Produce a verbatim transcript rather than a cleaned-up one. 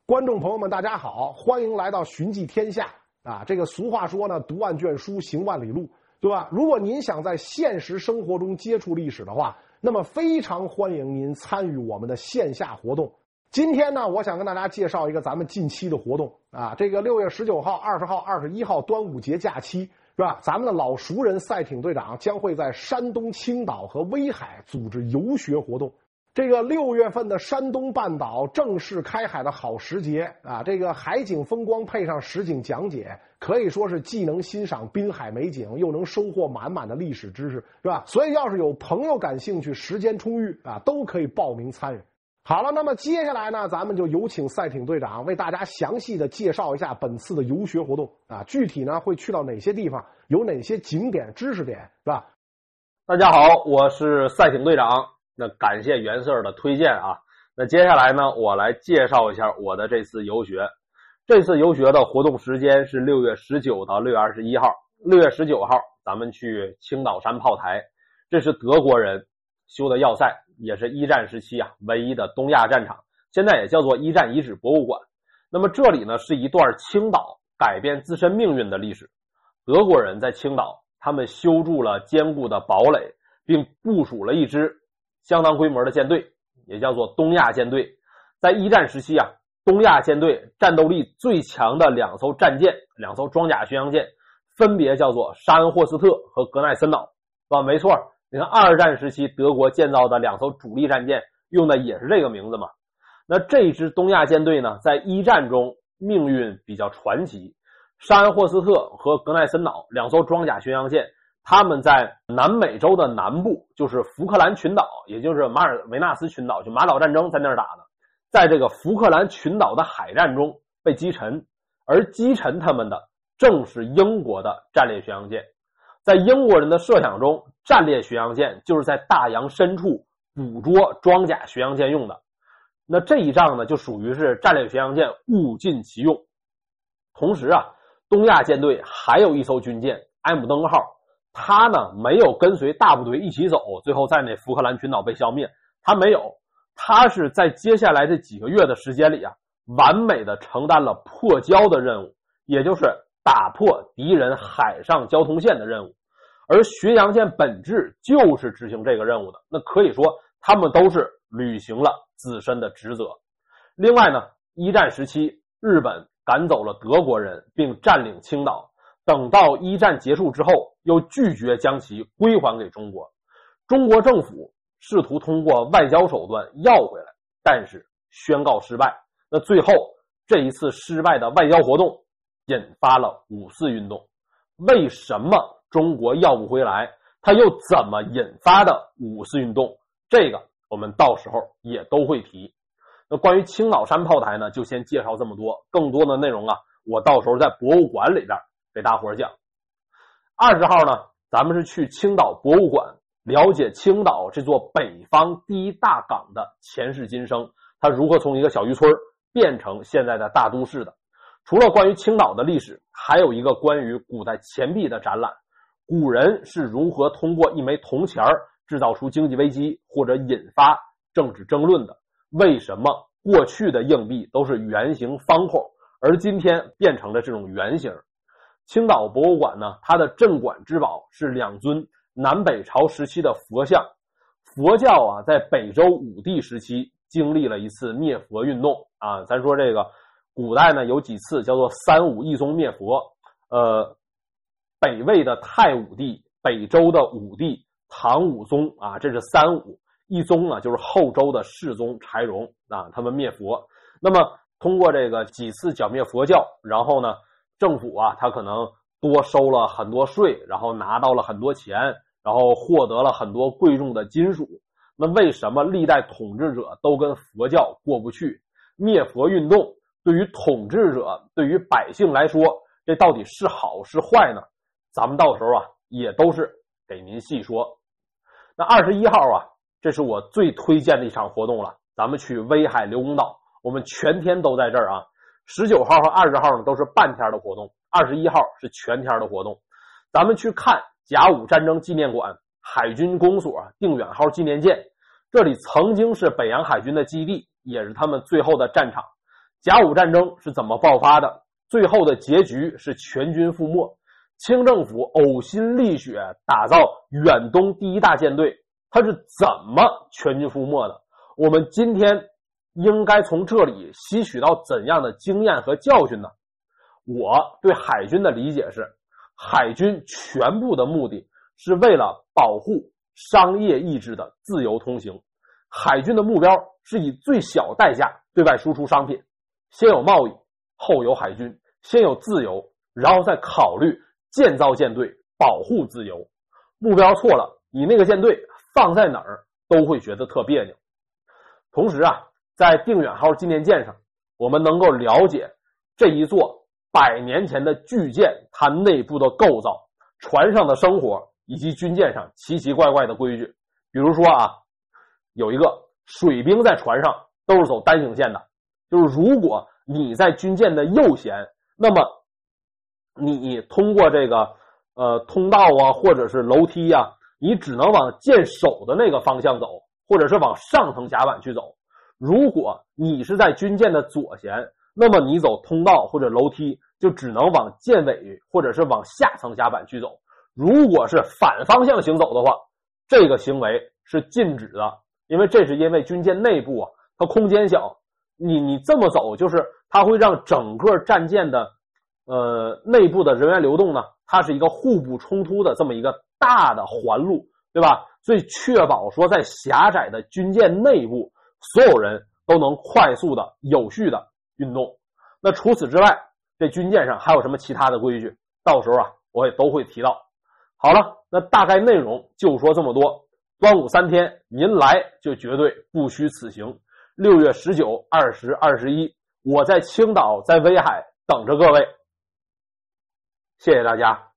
观众朋友们，大家好，欢迎来到寻迹天下啊！这个俗话说呢，读万卷书，行万里路，对吧？如果您想在现实生活中接触历史的话，那么非常欢迎您参与我们的线下活动。今天呢，我想跟大家介绍一个咱们近期的活动啊，这个六月十九号、二十号、二十一号端午节假期，是吧？咱们的老熟人赛艇队长将会在山东青岛和威海组织游学活动。这个六月份的山东半岛正是开海的好时节啊！这个海景风光配上实景讲解，可以说是既能欣赏滨海美景，又能收获满满的历史知识，是吧？所以要是有朋友感兴趣，时间充裕啊，都可以报名参与。好了，那么接下来呢，咱们就有请赛艇队长为大家详细的介绍一下本次的游学活动啊，具体呢会去到哪些地方，有哪些景点、知识点，是吧？ 大家好，我是赛艇队长。那感谢袁 Sir 的推荐啊。那接下来呢，我来介绍一下我的这次游学。这次游学的活动时间是六月十九到六月二十一号。六月十九号，咱们去青岛山炮台，这是德国人修的要塞，也是一战时期啊唯一的东亚战场，现在也叫做一战遗址博物馆。那么这里呢是一段青岛改变自身命运的历史。德国人在青岛，他们修筑了坚固的堡垒，并部署了一支相当规模的舰队，也叫做东亚舰队。在一战时期啊，东亚舰队战斗力最强的两艘战舰，两艘装甲巡洋舰，分别叫做沙恩霍斯特和格奈森岛，啊，没错，你看二战时期德国建造的两艘主力战舰用的也是这个名字嘛。那这支东亚舰队呢，在一战中命运比较传奇。沙恩霍斯特和格奈森岛两艘装甲巡洋舰，他们在南美洲的南部，就是福克兰群岛，也就是马尔维纳斯群岛，就马岛战争在那儿打的，在这个福克兰群岛的海战中被击沉，而击沉他们的正是英国的战列巡洋舰。在英国人的设想中，战列巡洋舰就是在大洋深处捕捉装甲巡洋舰用的。那这一仗呢，就属于是战列巡洋舰物尽其用。同时啊，东亚舰队还有一艘军舰埃姆登号，他呢没有跟随大部队一起走，最后在那福克兰群岛被消灭，他没有，他是在接下来这几个月的时间里啊，完美的承担了破交的任务，也就是打破敌人海上交通线的任务。而巡洋舰本质就是执行这个任务的，那可以说他们都是履行了自身的职责。另外呢，一战时期日本赶走了德国人并占领青岛，等到一战结束之后，又拒绝将其归还给中国。中国政府试图通过外交手段要回来，但是宣告失败。那最后这一次失败的外交活动引发了五四运动。为什么中国要不回来？它又怎么引发的五四运动？这个我们到时候也都会提。那关于青岛山炮台呢，就先介绍这么多，更多的内容啊，我到时候在博物馆里边给大伙儿讲。二十号呢，咱们是去青岛博物馆，了解青岛这座北方第一大港的前世今生，它如何从一个小渔村变成现在的大都市的。除了关于青岛的历史，还有一个关于古代钱币的展览，古人是如何通过一枚铜钱制造出经济危机或者引发政治争论的。为什么过去的硬币都是圆形方孔，而今天变成了这种圆形？青岛博物馆呢，它的镇馆之宝是两尊南北朝时期的佛像。佛教啊，在北周武帝时期经历了一次灭佛运动啊。咱说这个古代呢，有几次叫做三武一宗灭佛，呃，北魏的太武帝、北周的武帝、唐武宗啊，这是三武。一宗呢，就是后周的世宗柴荣啊，他们灭佛。那么通过这个几次剿灭佛教，然后呢，政府啊，他可能多收了很多税，然后拿到了很多钱，然后获得了很多贵重的金属。那为什么历代统治者都跟佛教过不去？灭佛运动对于统治者、对于百姓来说，这到底是好是坏呢？咱们到时候啊，也都是给您细说。那二十一号啊，这是我最推荐的一场活动了，咱们去威海刘公岛，我们全天都在这儿啊。十九号和二十号呢都是半天的活动，二十一号是全天的活动。咱们去看甲午战争纪念馆、海军公所、定远号纪念舰，这里曾经是北洋海军的基地，也是他们最后的战场。 甲午战争是怎么爆发的，最后的结局是全军覆没，清政府呕心沥血打造远东第一大舰队，它是怎么全军覆没的，我们今天应该从这里吸取到怎样的经验和教训呢？我对海军的理解是，海军全部的目的是为了保护商业意志的自由通行，海军的目标是以最小代价对外输出商品，先有贸易，后有海军，先有自由，然后再考虑建造舰队，保护自由。目标错了，你那个舰队放在哪儿都会觉得特别扭。同时啊，在定远号纪念舰上，我们能够了解这一座百年前的巨舰它内部的构造，船上的生活，以及军舰上奇奇怪怪的规矩。比如说啊，有一个水兵在船上都是走单行线的，就是如果你在军舰的右舷，那么你通过这个呃通道啊，或者是楼梯啊，你只能往舰首的那个方向走，或者是往上层甲板去走。如果你是在军舰的左舷，那么你走通道或者楼梯就只能往舰尾或者是往下层甲板去走。如果是反方向行走的话，这个行为是禁止的，因为这是因为军舰内部啊它空间小，你你这么走就是它会让整个战舰的呃内部的人员流动呢，它是一个互不冲突的这么一个大的环路，对吧？所以确保说在狭窄的军舰内部，所有人都能快速的有序的运动。那除此之外，这军舰上还有什么其他的规矩，到时候啊我也都会提到。好了，那大概内容就说这么多。端午三天您来就绝对不虚此行。六月十九、二十、二十一，我在青岛，在威海等着各位。谢谢大家。